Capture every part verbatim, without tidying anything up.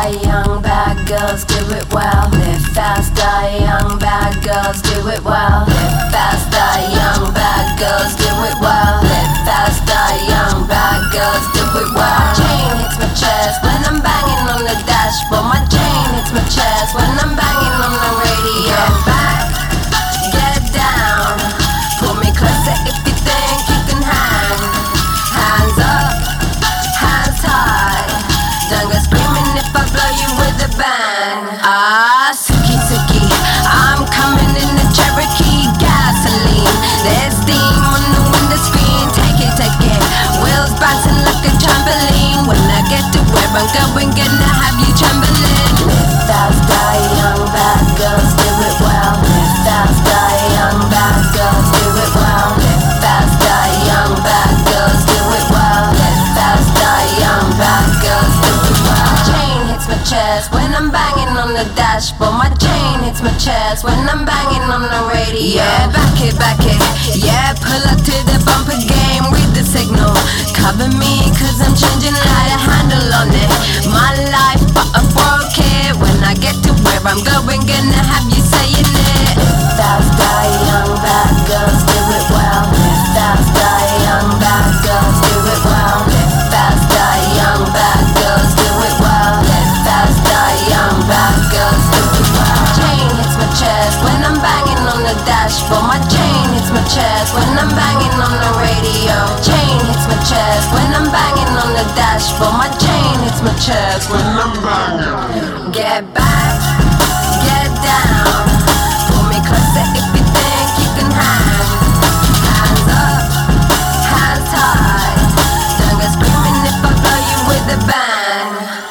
die young, bad girls do it well. Live fast, die young, bad girls do it well. Live fast, die young, bad girls do it well. Live fast, die young, bad girls do it well. My chain hits my chest when I'm banging on the dashboard. My chain hits my chest when I'm banging on the radio. Get back, get down, pull me closer if you think you can hang. Hands up, hands high, don't go screaming if I blow you with a bang. Ah, Suki Suki, I'm coming in the Cherokee gasoline. There's steam on the window screen, take it, take it. Wheels bouncing like a trampoline. When I get to where I'm going, gonna have you trembling. Live fast, die young, bad girls do it well. Live fast, die young, bad girls do it well. Live fast, die young, bad girls do it well. Live fast, die young, bad girls do it well. My chain hits my chest when I'm banging on the dashboard. My chain hits my chest when I'm banging on the radio. Yeah, back it, back it. Yeah, pull up to the bumper game, read the signal. Cover me cause I'm changing how to handle on it. My life but I broke it. When I get to where I'm going, gonna have you saying it. Live fast, die young, bad girls do it well. Live fast, die young, bad girls do it well. Live fast, die young, bad girls do it well. Live fast, die young, bad girls do it well. My chain hits my chest when I'm banging on the dashboard. My chain hits my chest when I'm banging on the radio. Chain hits my chest when I'm banging on the dashboard. My chain hits my chest when I'm banging. Get back, get down, pull me closer if you think you can hang. Hands up, hands high, don't go screaming if I blow you with a bang.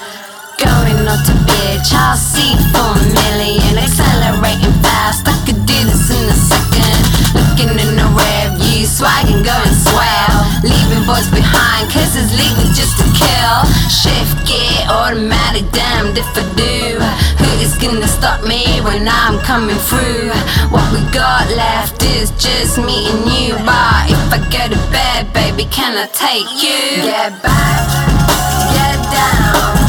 Going on to bitch, I'll see for a million. Accelerating fast, I could do this in a second. Looking in the rear view, swagging, going swell. Leaving boys behind, cause it's legal just to kill. Shift gear, automatic, damned if I do. Who is gonna stop me when I'm coming through? What we got left is just me and you. But if I go to bed, baby, can I take you? Get back, get down,